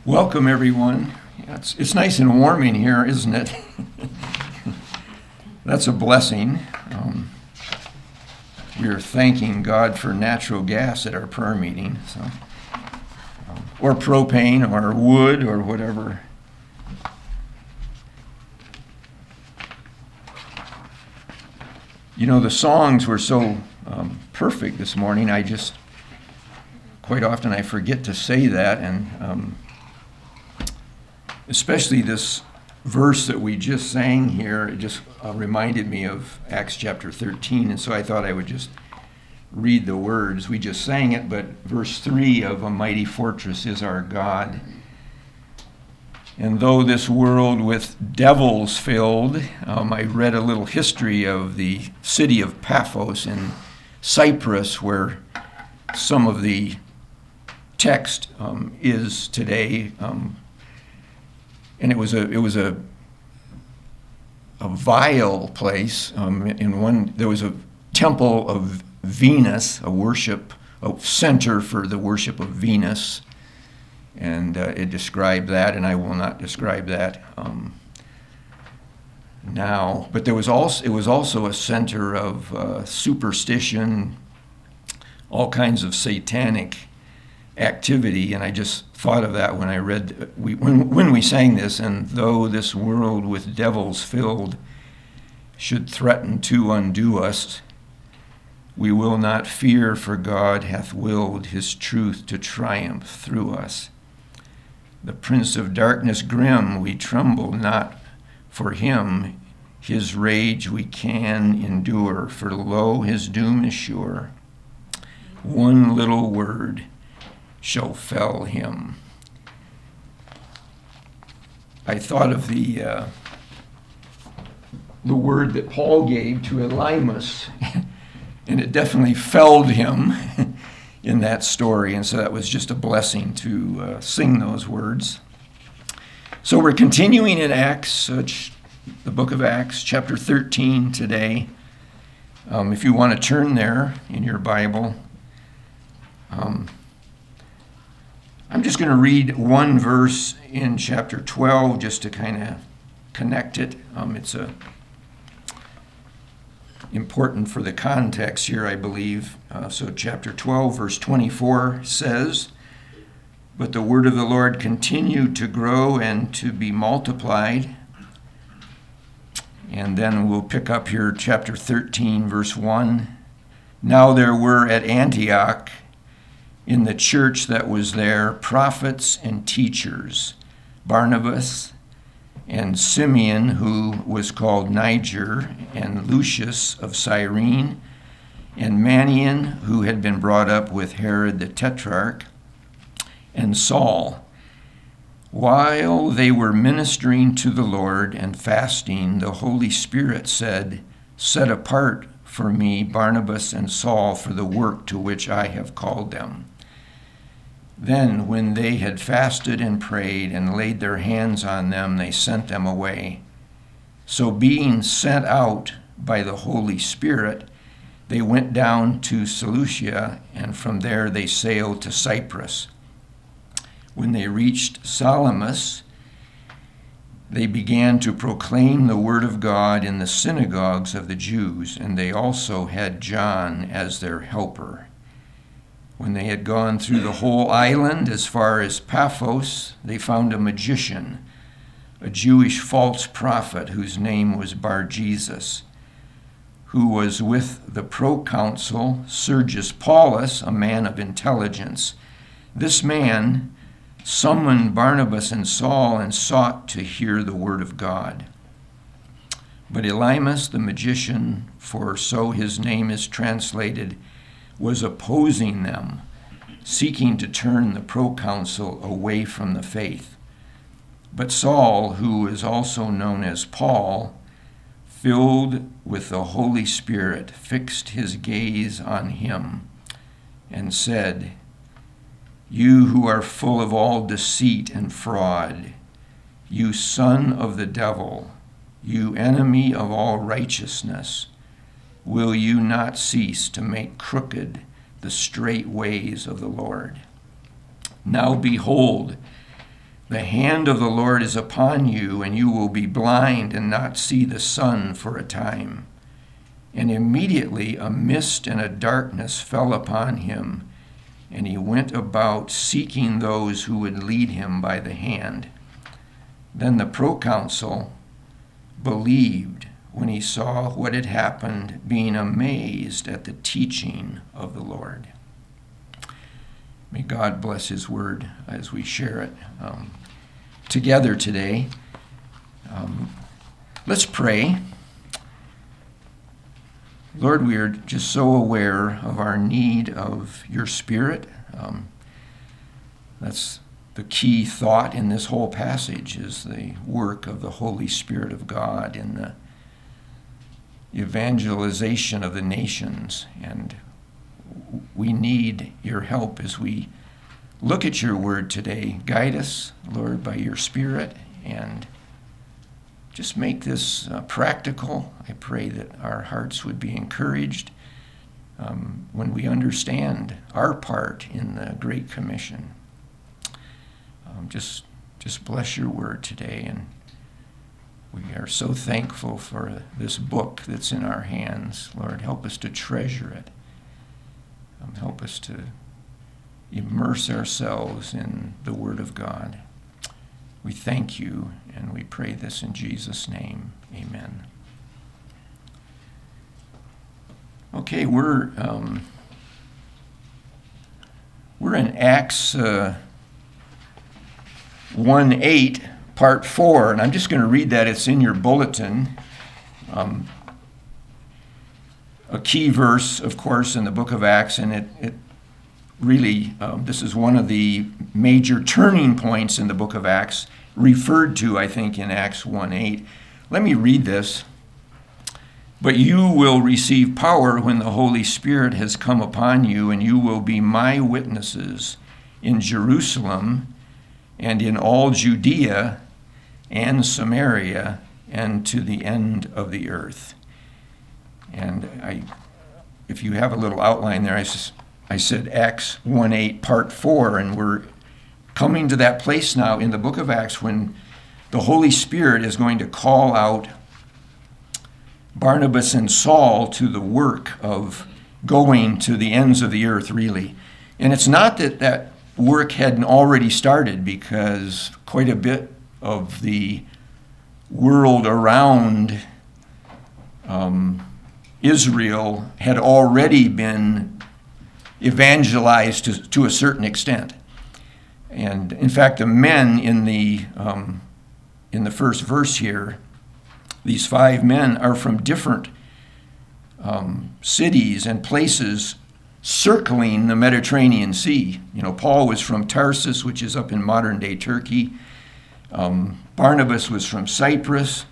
Welcome, everyone. Yeah, it's nice and warm in here, isn't it? That's a blessing. We are thanking God for natural gas at our prayer meeting, or propane, or wood, or whatever. You know, the songs were so perfect this morning. Quite often I forget to say that, and especially this verse that we just sang here, it just reminded me of Acts chapter 13, and so I thought I would just read the words. We just sang it, but verse 3 of "A mighty fortress is our God. And though this world with devils filled," I read a little history of the city of Paphos in Cyprus, where some of the text is today. And it was a vile place. There was a temple of Venus, a center for the worship of Venus, and it described that. And I will not describe that now. But it was also a center of superstition, all kinds of satanic activity, and I just thought of that when I read when we sang this. And though this world with devils filled should threaten to undo us, we will not fear, for God hath willed his truth to triumph through us. The prince of darkness grim, we tremble not for him. His rage we can endure, for lo, his doom is sure. One little word shall fell him. I thought of the word that Paul gave to Elymas, and it definitely felled him in that story, and so that was just a blessing to sing those words. So we're continuing in Acts, the book of Acts, chapter 13 today. If you want to turn there in your Bible, I'm just going to read one verse in chapter 12 just to kind of connect it. It's important for the context here, I believe. So chapter 12, verse 24 says, "But the word of the Lord continued to grow and to be multiplied." And then we'll pick up here chapter 13, verse 1. "Now there were at Antioch in the church that was there prophets and teachers, Barnabas and Simeon, who was called Niger, and Lucius of Cyrene, and Manaen, who had been brought up with Herod the Tetrarch, and Saul. While they were ministering to the Lord and fasting, the Holy Spirit said, 'Set apart for me Barnabas and Saul for the work to which I have called them.' Then, when they had fasted and prayed and laid their hands on them, they sent them away. So being sent out by the Holy Spirit, they went down to Seleucia, and from there they sailed to Cyprus. When they reached Salamis, they began to proclaim the word of God in the synagogues of the Jews, and they also had John as their helper. When they had gone through the whole island as far as Paphos, they found a magician, a Jewish false prophet whose name was Bar-Jesus, who was with the proconsul Sergius Paulus, a man of intelligence. This man summoned Barnabas and Saul and sought to hear the word of God. But Elymas the magician, for so his name is translated, was opposing them, seeking to turn the proconsul away from the faith. But Saul, who is also known as Paul, filled with the Holy Spirit, fixed his gaze on him and said, 'You who are full of all deceit and fraud, you son of the devil, you enemy of all righteousness, will you not cease to make crooked the straight ways of the Lord? Now behold, The hand of the Lord is upon you, and you will be blind and not see the sun for a time." And immediately a mist and a darkness fell upon him, and he went about seeking those who would lead him by the hand. Then the proconsul believed when he saw what had happened, being amazed at the teaching of the Lord. May God bless his word as we share it together today. Let's pray. Lord, we are just so aware of our need of your Spirit. That's the key thought in this whole passage, is the work of the Holy Spirit of God in the evangelization of the nations. And we need your help as we look at your word today. Guide us, Lord, by your Spirit, and just make this practical. I pray that our hearts would be encouraged when we understand our part in the Great Commission. Just bless your word today, and we are so thankful for this book that's in our hands. Lord, help us to treasure it. Help us to immerse ourselves in the Word of God. We thank you, and we pray this in Jesus' name. Amen. Okay, we're in Acts 1:8, part 4, and I'm just going to read that. It's in your bulletin. A key verse, of course, in the book of Acts, and it really, this is one of the major turning points in the book of Acts, referred to, I think, in Acts 1:8. Let me read this. "But you will receive power when the Holy Spirit has come upon you, and you will be my witnesses in Jerusalem and in all Judea and Samaria and to the end of the earth." And if you have a little outline there, I said Acts 1:8, part 4, and we're coming to that place now in the book of Acts when the Holy Spirit is going to call out Barnabas and Saul to the work of going to the ends of the earth, really. And it's not that that work hadn't already started, because quite a bit of the world around Israel had already been evangelized to a certain extent. And in fact, the men in the first verse here, these 5 men are from different cities and places circling the Mediterranean Sea. You know, Paul was from Tarsus, which is up in modern-day Turkey. Barnabas was from Cyprus.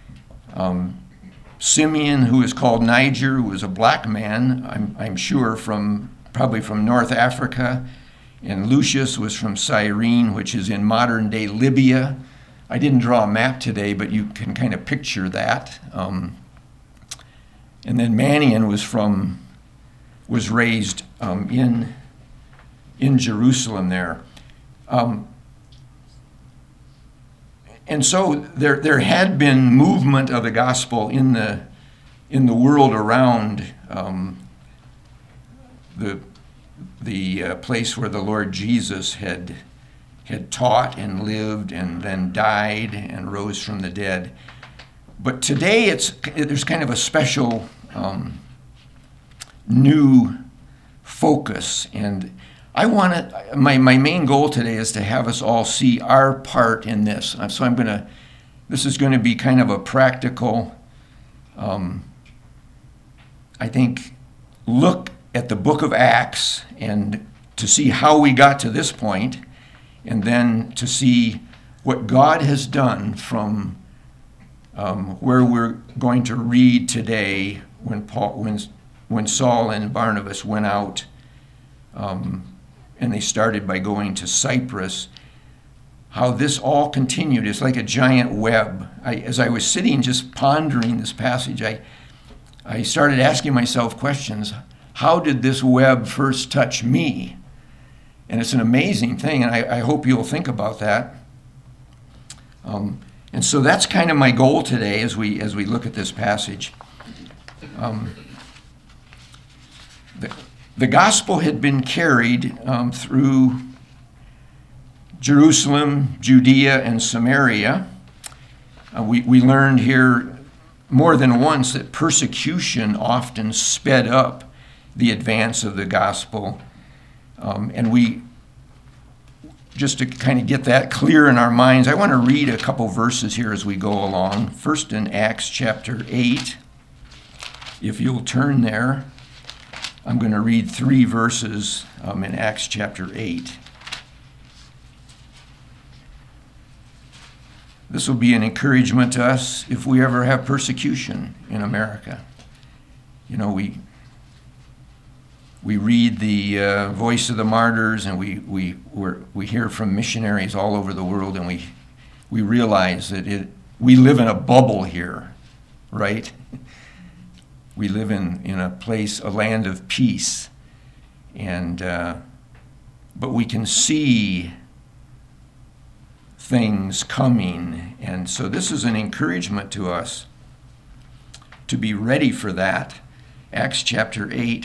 Simeon, who is called Niger, was a black man, I'm sure, probably from North Africa. And Lucius was from Cyrene, which is in modern-day Libya. I didn't draw a map today, but you can kind of picture that. And then Manaen was raised in Jerusalem there. And so there had been movement of the gospel in the world around the place where the Lord Jesus had taught and lived and then died and rose from the dead. But today there's kind of a special new focus, and I want to. My main goal today is to have us all see our part in this. So this is going to be kind of a practical, I think, look at the book of Acts and to see how we got to this point, and then to see what God has done from where we're going to read today when Saul and Barnabas went out, and they started by going to Cyprus, how this all continued. It's like a giant web. As I was sitting just pondering this passage, I started asking myself questions. How did this web first touch me? And it's an amazing thing, and I hope you'll think about that. And so that's kind of my goal today as we look at this passage. The gospel had been carried through Jerusalem, Judea, and Samaria. We learned here more than once that persecution often sped up the advance of the gospel. And we, just to kind of get that clear in our minds, I want to read a couple verses here as we go along. First in Acts chapter 8, if you'll turn there. I'm going to read 3 verses in Acts chapter 8. This will be an encouragement to us if we ever have persecution in America. You know, we read the Voice of the Martyrs, and we hear from missionaries all over the world, and we realize that we live in a bubble here, right? We live in a place, a land of peace, and but we can see things coming, and so this is an encouragement to us to be ready for that. Acts chapter 8.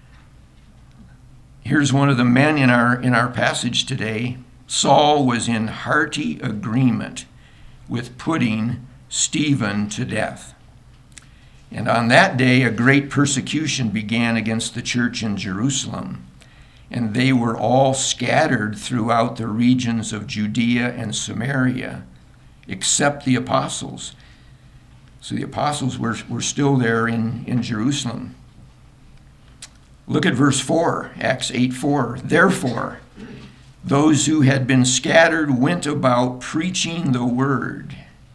Here's one of the men in our passage today. Saul was in hearty agreement with putting Stephen to death. And on that day, a great persecution began against the church in Jerusalem, and they were all scattered throughout the regions of Judea and Samaria, except the apostles. So the apostles were still there in Jerusalem. Look at verse 4, Acts 8:4. Therefore, those who had been scattered went about preaching the word.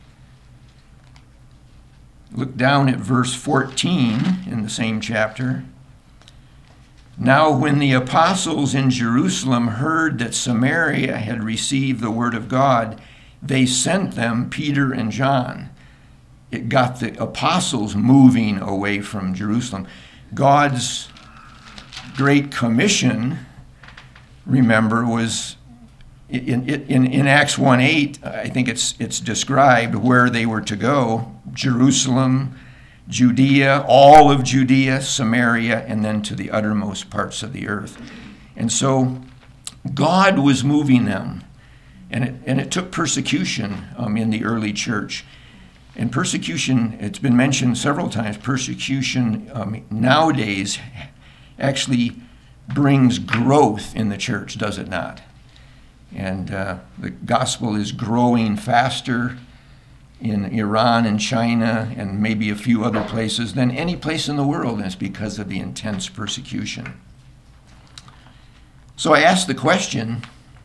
Look down at verse 14 in the same chapter. Now when the apostles in Jerusalem heard that Samaria had received the word of God, they sent them Peter and John. It got the apostles moving away from Jerusalem. God's Great Commission, remember, was in Acts 1:8, I think it's described where they were to go: Jerusalem, Judea, all of Judea, Samaria, and then to the uttermost parts of the earth. And so God was moving them, and it took persecution in the early church. And persecution, it's been mentioned several times, persecution nowadays actually brings growth in the church, does it not? And the gospel is growing faster in Iran and China and maybe a few other places than any place in the world, and it's because of the intense persecution. So I asked the question,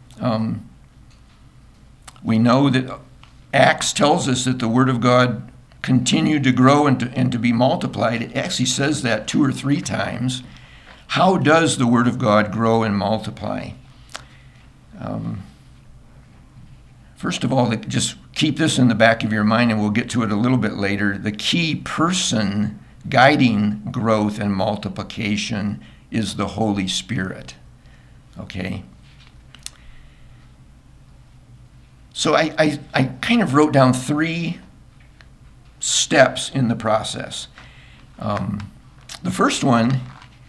we know that Acts tells us that the Word of God continued to grow and to be multiplied. It actually says that 2 or 3 times. How does the Word of God grow and multiply? First of all, just keep this in the back of your mind, and we'll get to it a little bit later. The key person guiding growth and multiplication is the Holy Spirit. Okay? So I kind of wrote down 3 steps in the process. The first one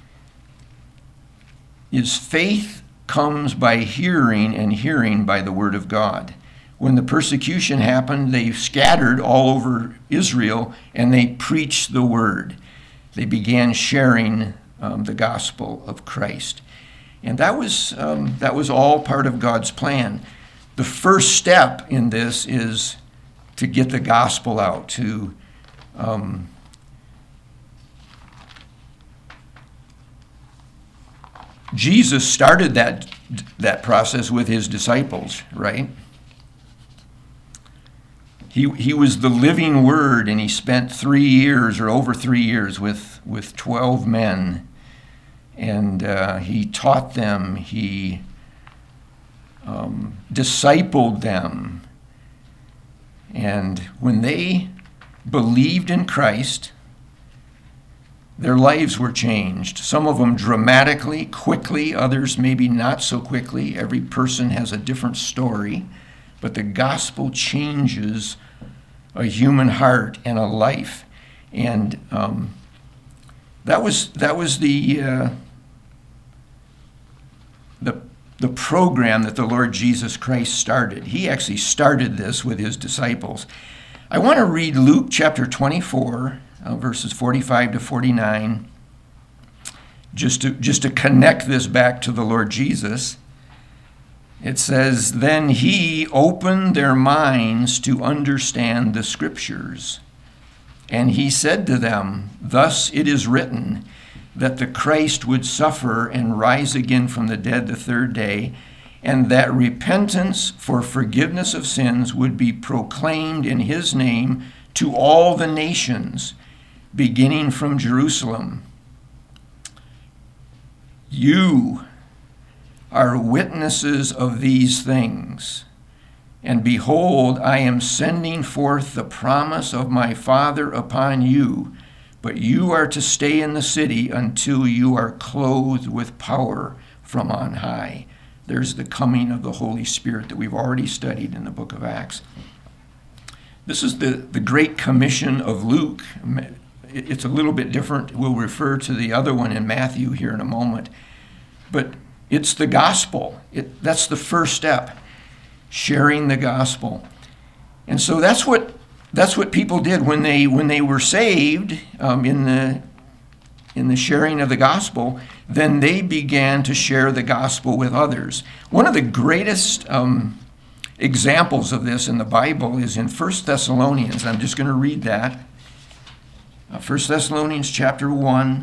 is faith comes by hearing, and hearing by the Word of God. When the persecution happened, they scattered all over Israel, and they preached the Word. They began sharing the gospel of Christ. And that was all part of God's plan. The first step in this is to get the gospel out, to Jesus started that process with his disciples, right? He was the living Word, and he spent 3 years or over 3 years with 12 men, and he taught them, he discipled them, and when they believed in Christ, their lives were changed. Some of them dramatically, quickly, others maybe not so quickly. Every person has a different story, but the gospel changes a human heart and a life. And that was the program that the Lord Jesus Christ started. He actually started this with his disciples. I want to read Luke chapter 24, verses 45 to 49, just to connect this back to the Lord Jesus. It says, "Then he opened their minds to understand the scriptures. And he said to them, 'Thus it is written, that the Christ would suffer and rise again from the dead the third day, and that repentance for forgiveness of sins would be proclaimed in his name to all the nations, beginning from Jerusalem. You are witnesses of these things. And behold, I am sending forth the promise of my Father upon you, but you are to stay in the city until you are clothed with power from on high.'" There's the coming of the Holy Spirit that we've already studied in the book of Acts. This is the Great Commission of Luke. It's a little bit different. We'll refer to the other one in Matthew here in a moment. But it's the gospel. That's the first step, sharing the gospel. And so that's what people did when they were saved in the sharing of the gospel. Then they began to share the gospel with others. One of the greatest examples of this in the Bible is in 1 Thessalonians. I'm just going to read that. 1 Thessalonians chapter 1.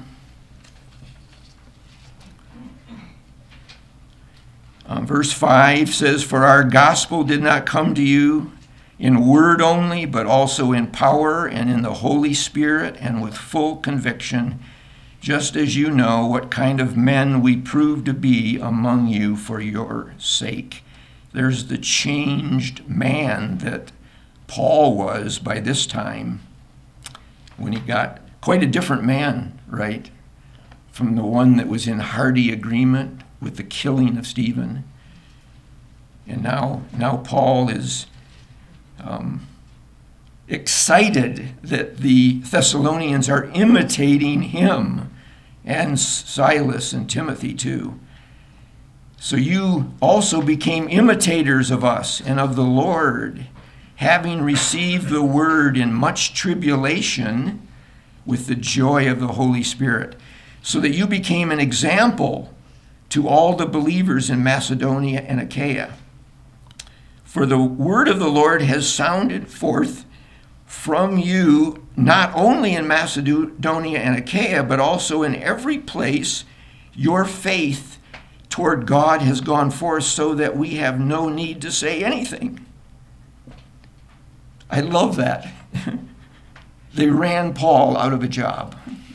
Verse 5 says, "For our gospel did not come to you in word only, but also in power and in the Holy Spirit and with full conviction, just as you know what kind of men we proved to be among you for your sake." There's the changed man that Paul was by this time, when he got quite a different man, right? From the one that was in hearty agreement with the killing of Stephen. And now Paul is excited that the Thessalonians are imitating him, and Silas and Timothy too. "So you also became imitators of us and of the Lord, having received the word in much tribulation with the joy of the Holy Spirit, so that you became an example to all the believers in Macedonia and Achaia. For the word of the Lord has sounded forth from you, not only in Macedonia and Achaia, but also in every place. Your faith toward God has gone forth, so that we have no need to say anything." I love that. They ran Paul out of a job.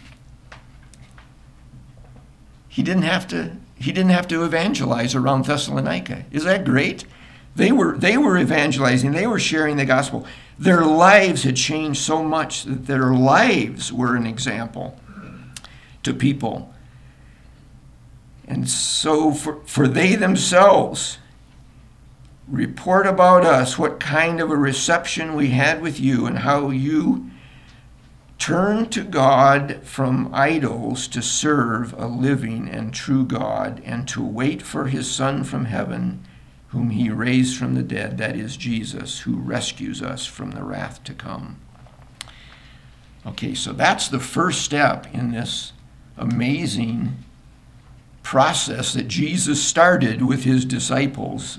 He didn't have to evangelize around Thessalonica. Is that great? They were evangelizing. They were sharing the gospel. Their lives had changed so much that their lives were an example to people. And so for they themselves report about us what kind of a reception we had with you, and how you turned to God from idols to serve a living and true God, and to wait for his Son from heaven, whom he raised from the dead, that is Jesus, who rescues us from the wrath to come. Okay, so that's the first step in this amazing process that Jesus started with his disciples.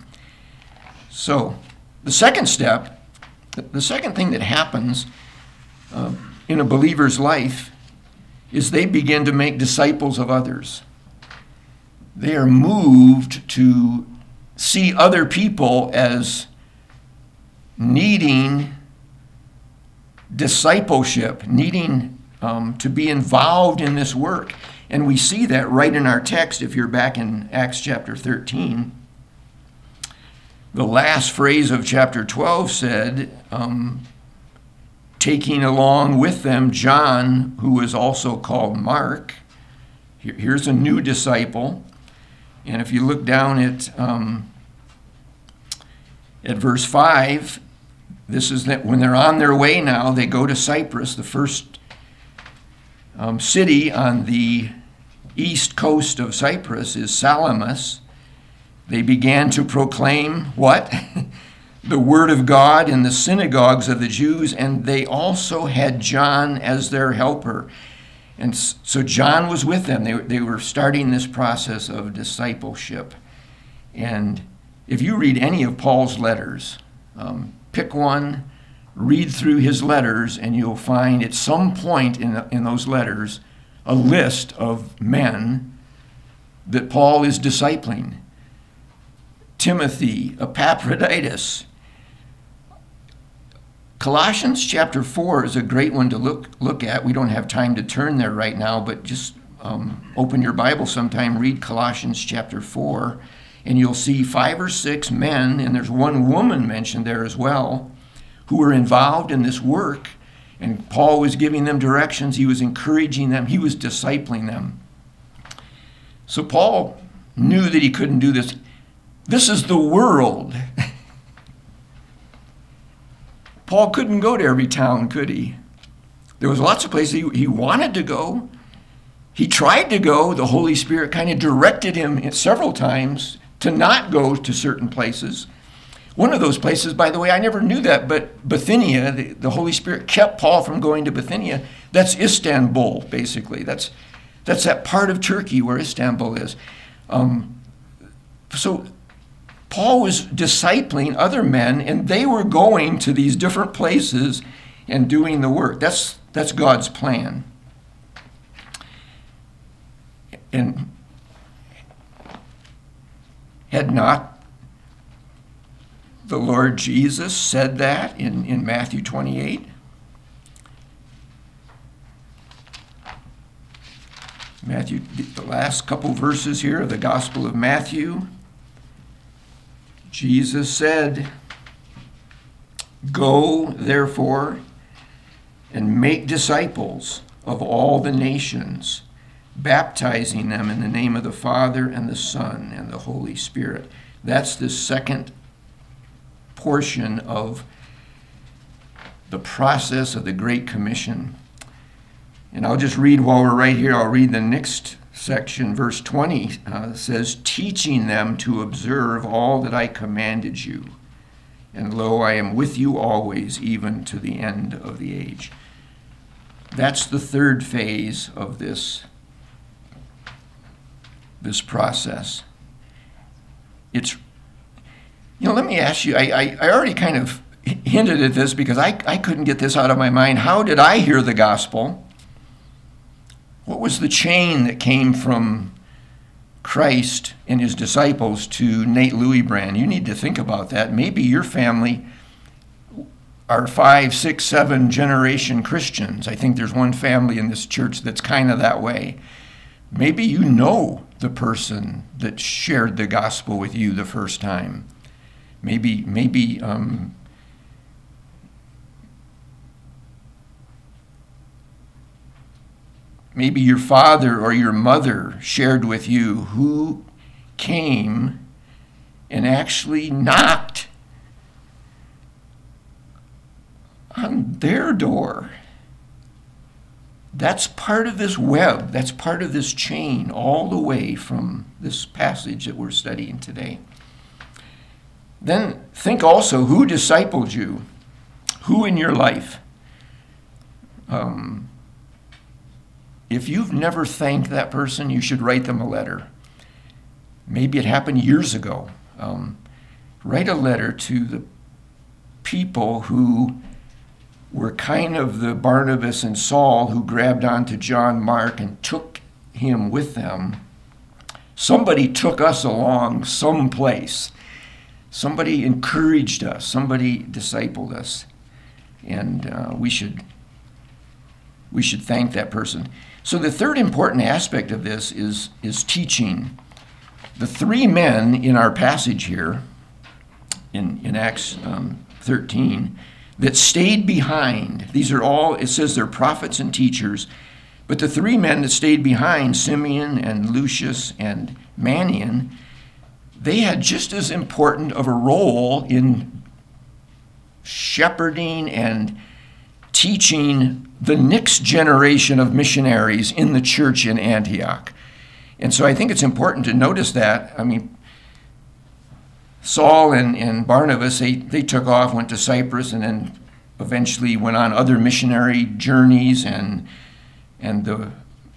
So the second step, the second thing that happens in a believer's life is they begin to make disciples of others. They are moved to see other people as needing discipleship, needing to be involved in this work. And we see that right in our text. If you're back in Acts chapter 13, the last phrase of chapter 12 said, taking along with them John, who was also called Mark. Here's a new disciple. And if you look down at At verse 5, this is that when they're on their way now, they go to Cyprus, the first city on the east coast of Cyprus is Salamis. They began to proclaim what? The word of God in the synagogues of the Jews, and they also had John as their helper. And so John was with them. They were starting this process of discipleship. And if you read any of Paul's letters, pick one, read through his letters, and you'll find at some point in those letters a list of men that Paul is discipling. Timothy, Epaphroditus. Colossians chapter 4 is a great one to look at. We don't have time to turn there right now, but just open your Bible sometime, read Colossians chapter 4, and you'll see 5 or 6 men, and there's one woman mentioned there as well, who were involved in this work. And Paul was giving them directions. He was encouraging them. He was discipling them. So Paul knew that he couldn't do this. This is the world. Paul couldn't go to every town, could he? There was lots of places he wanted to go. He tried to go. The Holy Spirit kind of directed him several times to not go to certain places. One of those places, by the way, I never knew that, but Bithynia, the Holy Spirit kept Paul from going to Bithynia. That's Istanbul, basically. That's that part of Turkey where Istanbul is. So Paul was discipling other men, and they were going to these different places and doing the work. That's God's plan. And had not the Lord Jesus said that in Matthew 28? Matthew, the last couple verses here of the Gospel of Matthew. Jesus said, "Go, therefore, and make disciples of all the nations, baptizing them in the name of the Father and the Son and the Holy Spirit." That's the second portion of the process of the Great Commission. And I'll just read while we're right here. I'll read the next section. Verse 20 says, "Teaching them to observe all that I commanded you. And lo, I am with you always, even to the end of the age." That's the third phase of this process. Let me ask you, I already kind of hinted at this because I couldn't get this out of my mind. How did I hear the gospel? What was the chain that came from Christ and his disciples to Nate Louisbrand? You need to think about that. Maybe your family are 5, 6, 7 generation Christians. I think there's one family in this church that's kind of that way. Maybe you know the person that shared the gospel with you the first time. Maybe your father or your mother shared with you who came and actually knocked on their door. That's part of this web. That's part of this chain all the way from this passage that we're studying today. Then think also, who discipled you? Who in your life? If you've never thanked that person, you should write them a letter. Maybe it happened years ago. Write a letter to the people who were kind of the Barnabas and Saul who grabbed onto John Mark and took him with them. Somebody took us along someplace. Somebody encouraged us. Somebody discipled us. And we should thank that person. So the third important aspect of this is teaching. The 3 men in our passage here, in Acts 13, that stayed behind. These are all, it says they're prophets and teachers, but the 3 men that stayed behind, Simeon and Lucius and Manaen, they had just as important of a role in shepherding and teaching the next generation of missionaries in the church in Antioch. And so I think it's important to notice that. I mean, Saul and Barnabas, they took off, went to Cyprus, and then eventually went on other missionary journeys, and the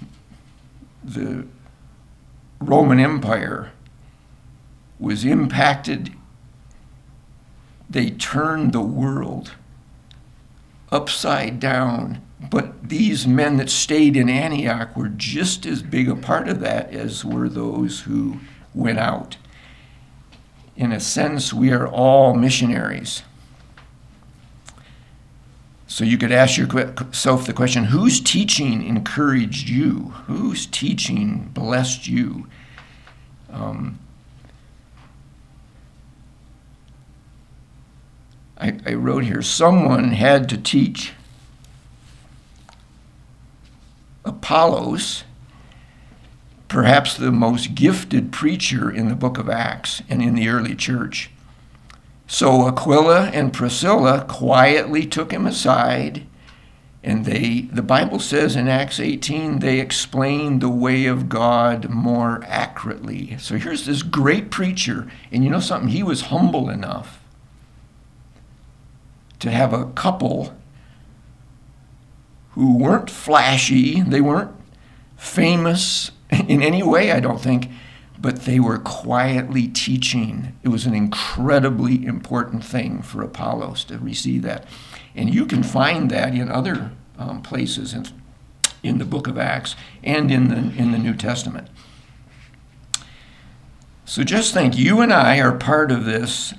Roman Empire was impacted. They turned the world upside down. But these men that stayed in Antioch were just as big a part of that as were those who went out. In a sense, we are all missionaries. So you could ask yourself the question, whose teaching encouraged you? Whose teaching blessed you? I wrote here, someone had to teach Apollos, perhaps the most gifted preacher in the book of Acts and in the early church. So Aquila and Priscilla quietly took him aside, and the Bible says in Acts 18, they explained the way of God more accurately. So here's this great preacher, and you know something? He was humble enough to have a couple who weren't flashy, they weren't famous in any way, I don't think, but they were quietly teaching. It was an incredibly important thing for Apollos to receive that. And you can find that in other places in the book of Acts and in the New Testament. So just think, you and I are part of this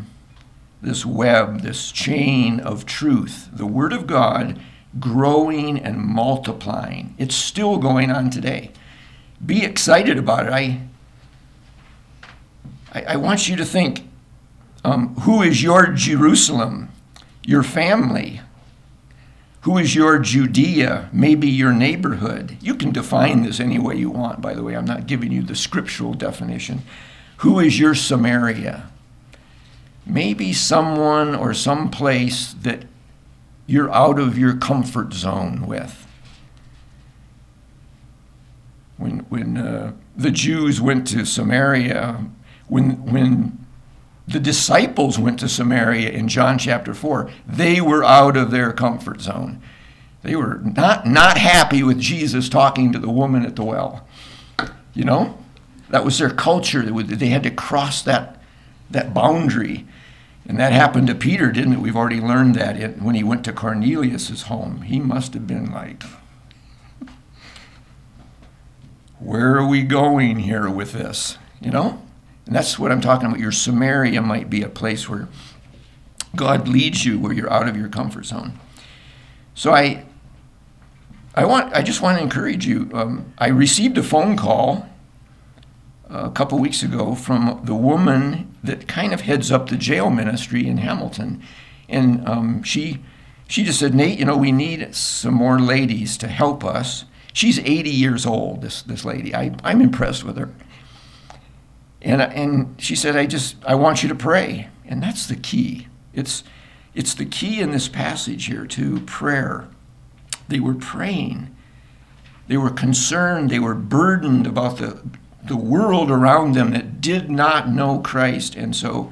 web, this chain of truth, the Word of God growing and multiplying. It's still going on today. Be excited about it. I want you to think, who is your Jerusalem, your family? Who is your Judea, maybe your neighborhood? You can define this any way you want, by the way. I'm not giving you the scriptural definition. Who is your Samaria? Maybe someone or some place that you're out of your comfort zone with. When the Jews went to Samaria, when the disciples went to Samaria in John chapter 4, they were out of their comfort zone. They were not happy with Jesus talking to the woman at the well. You know, that was their culture. They had to cross that boundary. And that happened to Peter, didn't it? We've already learned that when he went to Cornelius' home. He must have been like, where are we going here with this? You know? And that's what I'm talking about. Your Samaria might be a place where God leads you, where you're out of your comfort zone. So I just want to encourage you. I received a phone call a couple weeks ago from the woman that kind of heads up the jail ministry in Hamilton. And she just said, Nate, we need some more ladies to help us. She's 80 years old, this lady. I'm impressed with her. And she said, I want you to pray. And that's the key. It's the key in this passage here to prayer. They were praying. They were concerned. They were burdened about the world around them that did not know Christ. And so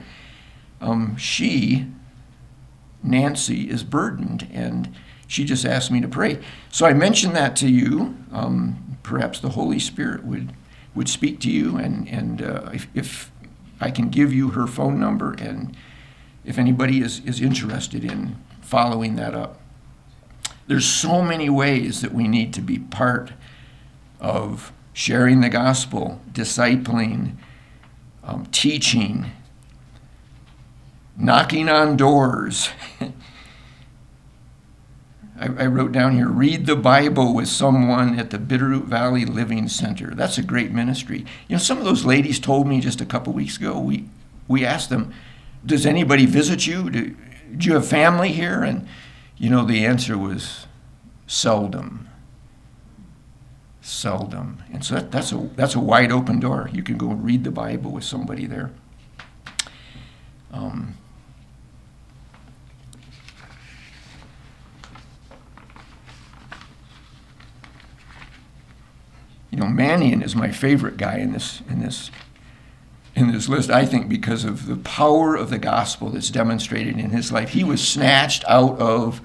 Nancy, is burdened, and she just asked me to pray. So I mentioned that to you. Perhaps the Holy Spirit would speak to you, and if I can give you her phone number, and if anybody is interested in following that up. There's so many ways that we need to be part of sharing the gospel, discipling, teaching, knocking on doors. I wrote down here, read the Bible with someone at the Bitterroot Valley Living Center. That's a great ministry. Some of those ladies told me just a couple weeks ago, we asked them, does anybody visit you? Do you have family here? And, the answer was seldom. Seldom. And so that's a wide open door. You can go read the Bible with somebody there. Mannion is my favorite guy in this list, I think, because of the power of the gospel that's demonstrated in his life. He was snatched out of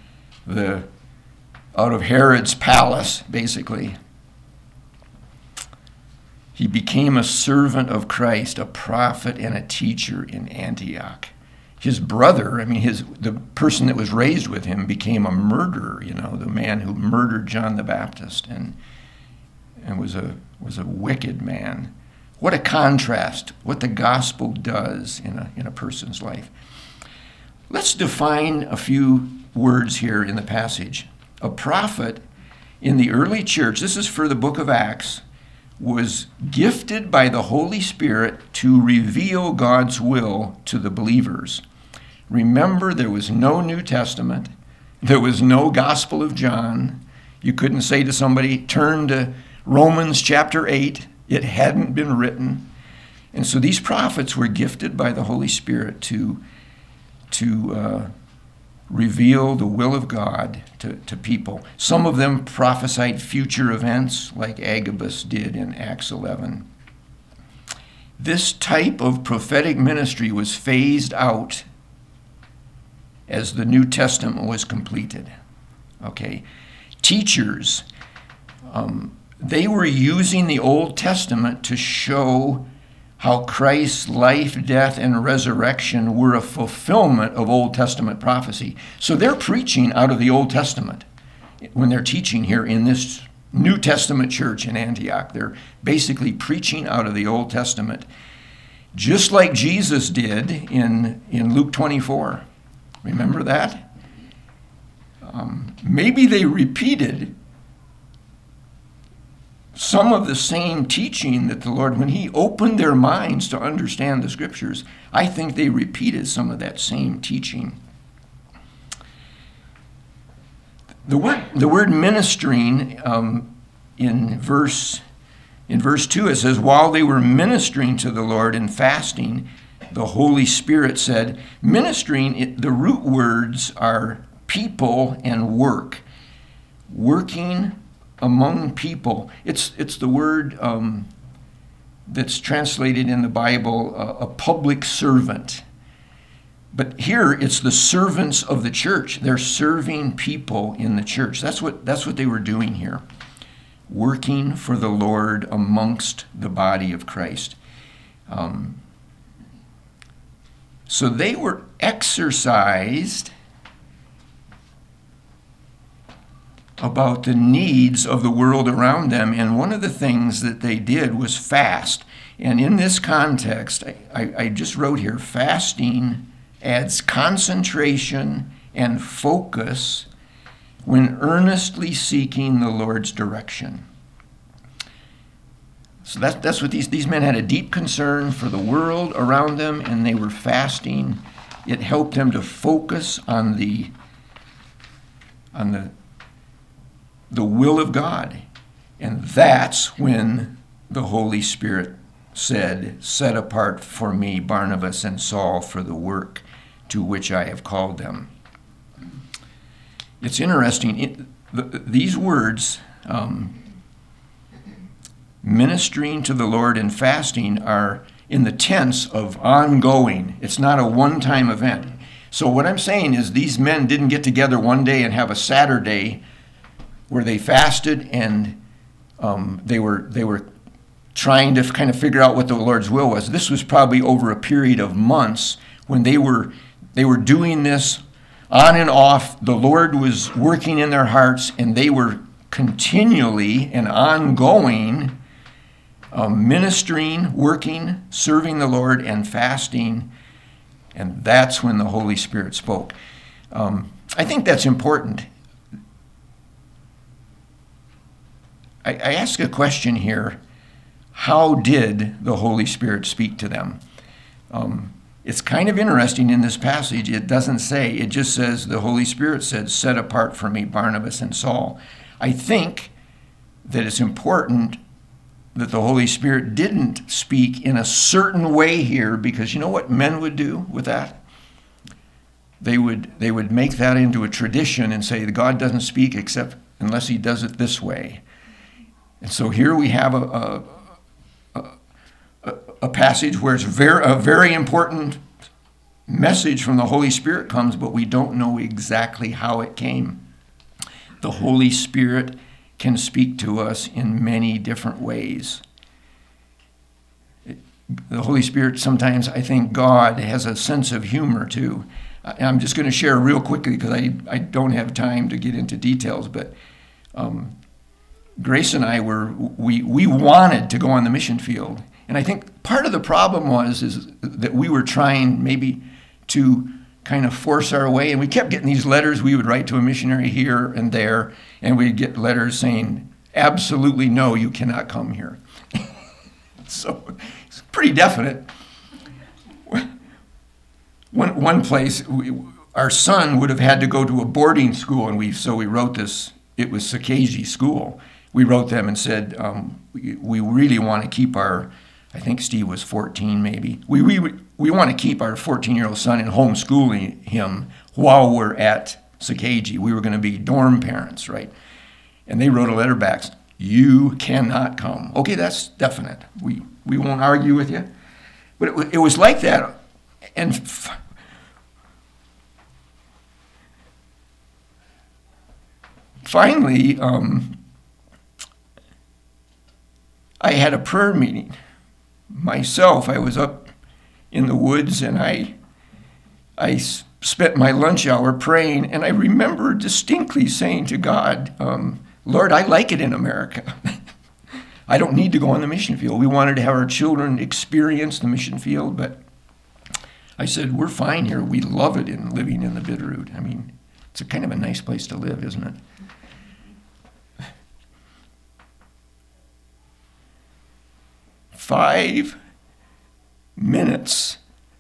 Herod's palace, basically. He became a servant of Christ, a prophet and a teacher in Antioch. His brother, the person that was raised with him, became a murderer, the man who murdered John the Baptist and was a wicked man. What a contrast, what the gospel does in a person's life. Let's define a few words here in the passage. A prophet in the early church, this is for the book of Acts, was gifted by the Holy Spirit to reveal God's will to the believers. Remember, there was no New Testament. There was no Gospel of John. You couldn't say to somebody, turn to Romans chapter 8. It hadn't been written. And so these prophets were gifted by the Holy Spirit to reveal the will of God to people. Some of them prophesied future events, like Agabus did in Acts 11. This type of prophetic ministry was phased out as the New Testament was completed. Okay, teachers, they were using the Old Testament to show how Christ's life, death, and resurrection were a fulfillment of Old Testament prophecy. So they're preaching out of the Old Testament when they're teaching here in this New Testament church in Antioch. They're basically preaching out of the Old Testament, just like Jesus did in Luke 24. Remember that? Maybe they repeated some of the same teaching that the Lord, when he opened their minds to understand the scriptures, I think they repeated some of that same teaching. The word ministering in verse 2, it says, while they were ministering to the Lord and fasting, the Holy Spirit said, ministering, the root words are people and work. Working among people. It's the word that's translated in the Bible, a public servant. But here it's the servants of the church. They're serving people in the church. That's what they were doing here. Working for the Lord amongst the body of Christ. So they were exercised about the needs of the world around them, and one of the things that they did was fast. And in this context, I just wrote here, fasting adds concentration and focus when earnestly seeking the Lord's direction. So that's what these men had, a deep concern for the world around them, and they were fasting. It helped them to focus on the will of God. And that's when the Holy Spirit said, set apart for me Barnabas and Saul for the work to which I have called them. It's interesting, these words, ministering to the Lord and fasting, are in the tense of ongoing. It's not a one-time event. So what I'm saying is these men didn't get together one day and have a Saturday where they fasted and they were trying to kind of figure out what the Lord's will was. This was probably over a period of months when they were doing this on and off. The Lord was working in their hearts, and they were continually and ongoing ministering, working, serving the Lord, and fasting. And that's when the Holy Spirit spoke. I think that's important. I ask a question here. How did the Holy Spirit speak to them? It's kind of interesting in this passage. It doesn't say, it just says the Holy Spirit said, set apart for me Barnabas and Saul. I think that it's important that the Holy Spirit didn't speak in a certain way here, because you know what men would do with that? They would make that into a tradition and say that God doesn't speak except unless he does it this way. And so here we have a passage where it's a very important message from the Holy Spirit comes, but we don't know exactly how it came. The Holy Spirit can speak to us in many different ways. The Holy Spirit, sometimes I think God has a sense of humor too. I'm just going to share real quickly because I don't have time to get into details, but Grace and I we wanted to go on the mission field. And I think part of the problem is that we were trying maybe to kind of force our way, and we kept getting these letters. We would write to a missionary here and there, and we'd get letters saying, absolutely no, you cannot come here. So it's pretty definite. One place, our son would have had to go to a boarding school, and we wrote this. It was Sakagi School. We wrote them and said, we really want to keep I think Steve was 14 maybe. We want to keep our 14-year-old son and homeschooling him while we're at Sakagi. We were going to be dorm parents, right? And they wrote a letter back, you cannot come. Okay, that's definite. We won't argue with you. But it was like that. And finally, I had a prayer meeting. Myself, I was up in the woods, and I spent my lunch hour praying, and I remember distinctly saying to God, Lord, I like it in America. I don't need to go on the mission field. We wanted to have our children experience the mission field, but I said, we're fine here. We love it in living in the Bitterroot. I mean, it's a kind of a nice place to live, isn't it? 5 minutes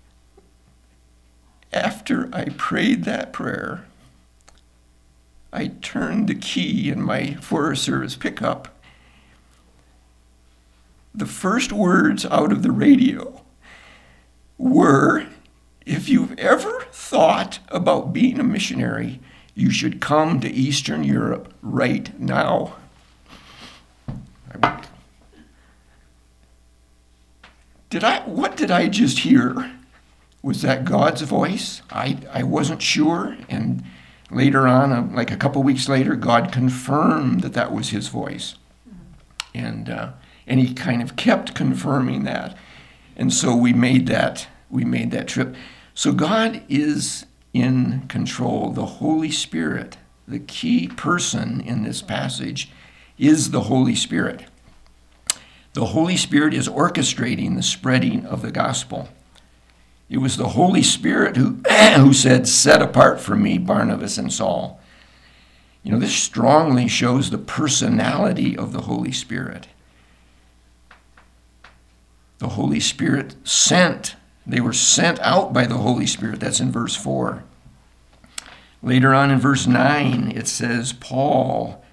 after I prayed that prayer, I turned the key in my Forest Service pickup. The first words out of the radio were, if you've ever thought about being a missionary, you should come to Eastern Europe right now. What did I just hear? Was that God's voice? I wasn't sure, and later on, like a couple weeks later, God confirmed that was his voice. And he kind of kept confirming that. And so we made that trip. So God is in control. The Holy Spirit, the key person in this passage, is the Holy Spirit. The Holy Spirit is orchestrating the spreading of the gospel. It was the Holy Spirit who said, set apart for me Barnabas and Saul. You know, this strongly shows the personality of the Holy Spirit. The Holy Spirit sent. They were sent out by the Holy Spirit. That's in verse 4. Later on in verse 9, it says Saul,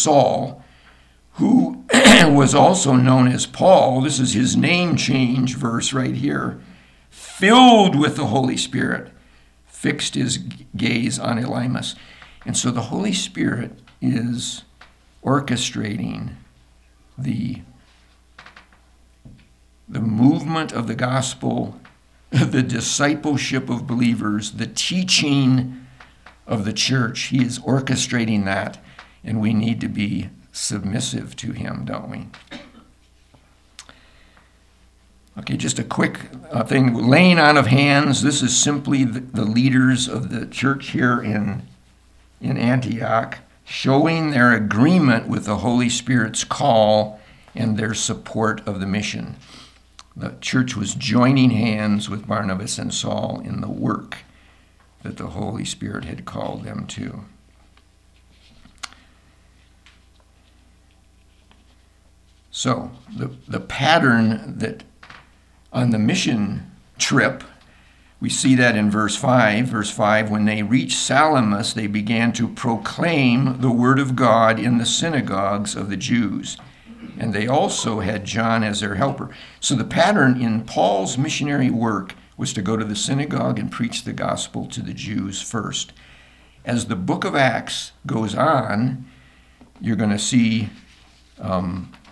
who was also known as Paul, this is his name change verse right here, filled with the Holy Spirit, fixed his gaze on Elymas. And so the Holy Spirit is orchestrating the movement of the gospel, the discipleship of believers, the teaching of the church. He is orchestrating that, and we need to be submissive to him, don't we? Okay, just a quick thing. Laying on of hands. This is simply the leaders of the church here in Antioch showing their agreement with the Holy Spirit's call and their support of the mission. The church was joining hands with Barnabas and Saul in the work that the Holy Spirit had called them to. So the pattern that on the mission trip, we see that in verse 5. Verse 5, when they reached Salamis, they began to proclaim the word of God in the synagogues of the Jews. And they also had John as their helper. So the pattern in Paul's missionary work was to go to the synagogue and preach the gospel to the Jews first. As the book of Acts goes on, you're going to see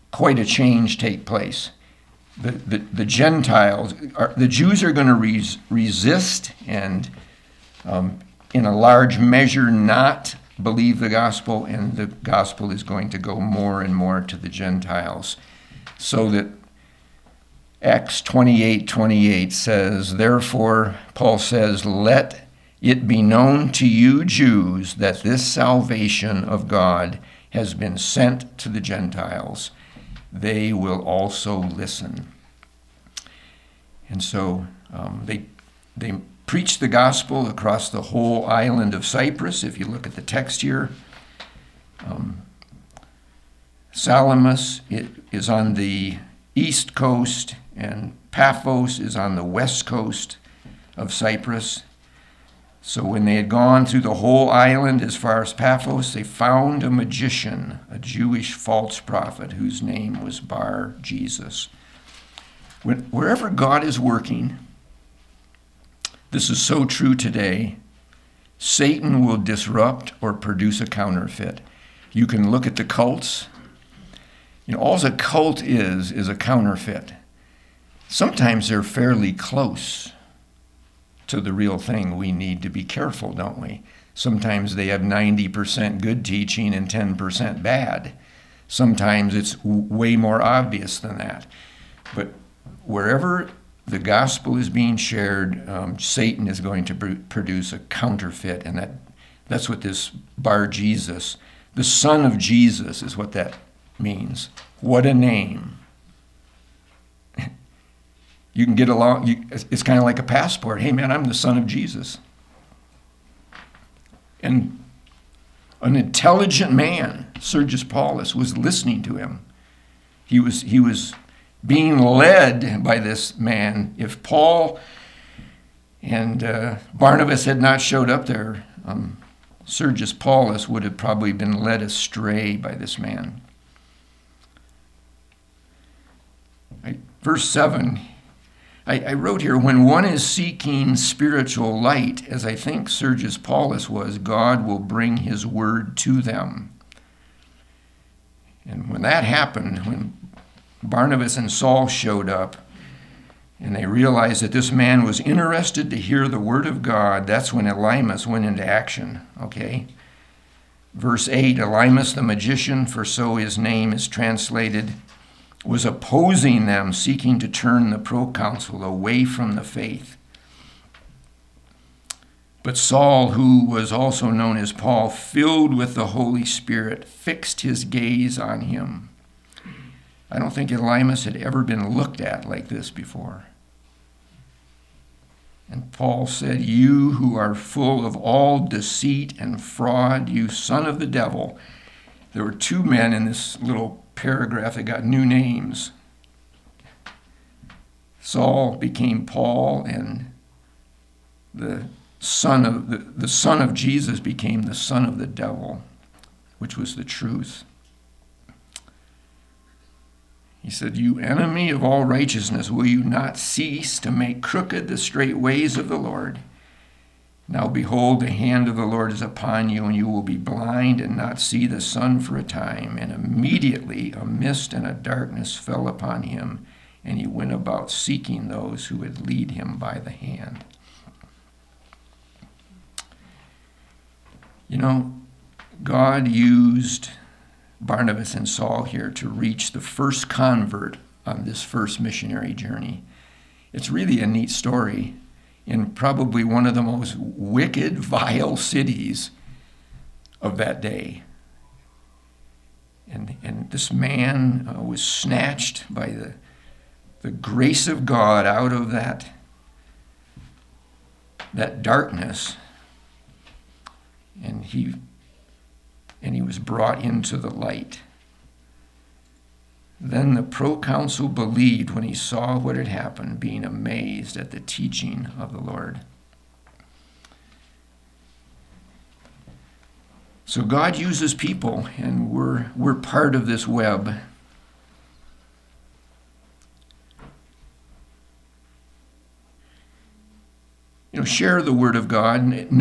quite a change take place. The Gentiles, the Jews are going to resist and in a large measure not believe the gospel, and the gospel is going to go more and more to the Gentiles. So that Acts 28:28 says, therefore, Paul says, let it be known to you Jews that this salvation of God has been sent to the Gentiles. They will also listen. And so they preached the gospel across the whole island of Cyprus. If you look at the text here, Salamis is on the east coast, and Paphos is on the west coast of Cyprus. So when they had gone through the whole island as far as Paphos, they found a magician, a Jewish false prophet, whose name was Bar Jesus. Wherever God is working, this is so true today, Satan will disrupt or produce a counterfeit. You can look at the cults. All a cult is a counterfeit. Sometimes they're fairly close to the real thing. We need to be careful, don't we? Sometimes they have 90% good teaching and 10% bad. Sometimes it's way more obvious than that. But wherever the gospel is being shared, Satan is going to produce a counterfeit, and that's what this Bar Jesus, the son of Jesus, is what that means. What a name. You can get along, it's kind of like a passport. Hey man, I'm the son of Jesus. And an intelligent man, Sergius Paulus, was listening to him. He was being led by this man. If Paul and Barnabas had not showed up there, Sergius Paulus would have probably been led astray by this man. Verse 7, I wrote here, when one is seeking spiritual light, as I think Sergius Paulus was, God will bring his word to them. And when that happened, when Barnabas and Saul showed up, and they realized that this man was interested to hear the word of God, that's when Elymas went into action, okay? Verse 8, Elymas the magician, for so his name is translated, was opposing them, seeking to turn the proconsul away from the faith. But Saul, who was also known as Paul, filled with the Holy Spirit, fixed his gaze on him. I don't think Elymas had ever been looked at like this before. And Paul said, you who are full of all deceit and fraud, you son of the devil. There were two men in this little paragraph that got new names. Saul became Paul, and the son of Jesus became the son of the devil, which was the truth. He said, you enemy of all righteousness, will you not cease to make crooked the straight ways of the Lord? Now behold, the hand of the Lord is upon you, and you will be blind and not see the sun for a time. And immediately a mist and a darkness fell upon him, and he went about seeking those who would lead him by the hand. God used Barnabas and Saul here to reach the first convert on this first missionary journey. It's really a neat story in probably one of the most wicked, vile cities of that day. And this man was snatched by the grace of God out of that darkness, and he was brought into the light. Then the proconsul believed when he saw what had happened, being amazed at the teaching of the Lord. So God uses people, and we're part of this web. Share the word of God.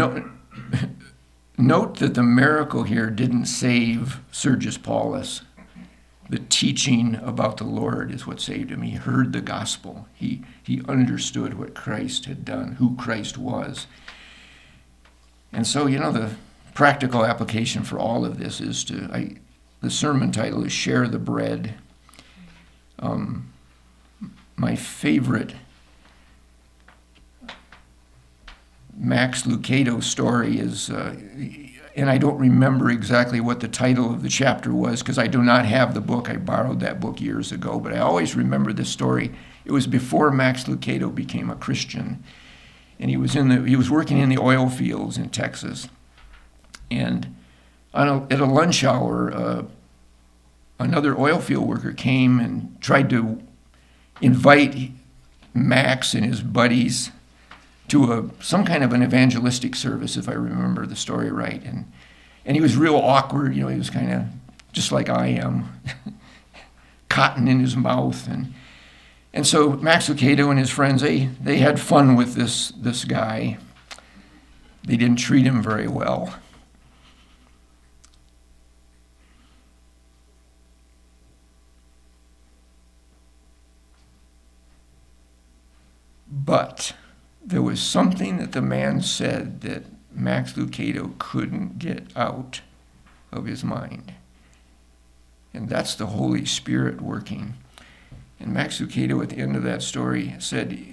Note that the miracle here didn't save Sergius Paulus. the teaching about the Lord is what saved him. He heard the gospel. He understood what Christ had done, who Christ was. And so, the practical application for all of this is the sermon title is Share the Bread. My favorite Max Lucado story is, and I don't remember exactly what the title of the chapter was because I do not have the book. I borrowed that book years ago, but I always remember this story. It was before Max Lucado became a Christian, and he was working in the oil fields in Texas. And at a lunch hour, another oil field worker came and tried to invite Max and his buddies to some kind of an evangelistic service, if I remember the story right. And he was real awkward. He was kind of just like I am, cotton in his mouth. And so Max Lucado and his friends, they had fun with this guy. They didn't treat him very well. But there was something that the man said that Max Lucado couldn't get out of his mind. And that's the Holy Spirit working. And Max Lucado at the end of that story said,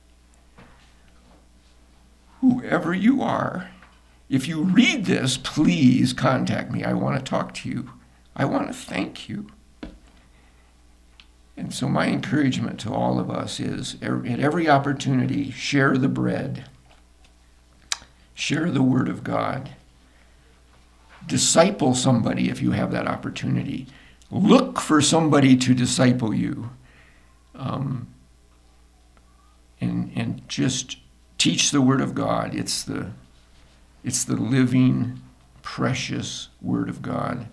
whoever you are, if you read this, please contact me. I want to talk to you. I want to thank you. And so my encouragement to all of us is, at every opportunity, share the bread. Share the Word of God. Disciple somebody if you have that opportunity. Look for somebody to disciple you. And just teach the Word of God. It's the living, precious Word of God.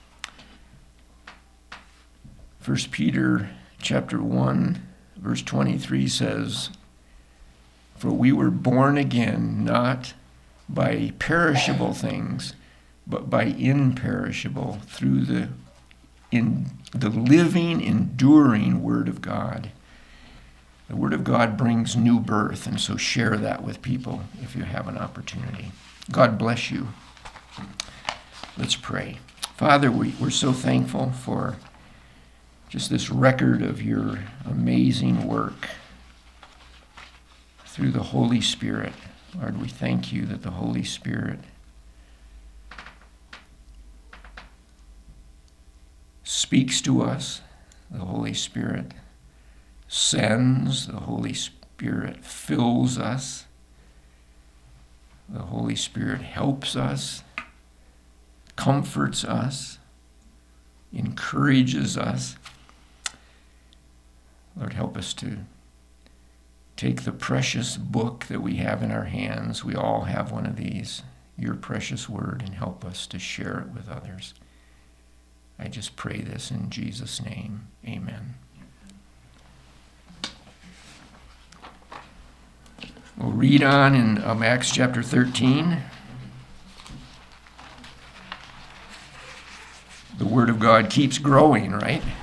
1 Peter chapter 1, verse 23 says, "For we were born again, not by perishable things, but by imperishable, through the living, enduring Word of God." The Word of God brings new birth, and so share that with people if you have an opportunity. God bless you. Let's pray. Father, we're so thankful for just this record of your amazing work through the Holy Spirit. Lord, we thank you that the Holy Spirit speaks to us. The Holy Spirit sends. The Holy Spirit fills us. The Holy Spirit helps us, comforts us, encourages us. Lord, help us to take the precious book that we have in our hands. We all have one of these, your precious word, and help us to share it with others. I just pray this in Jesus' name. Amen. We'll read on in Acts chapter 13. The Word of God keeps growing, right?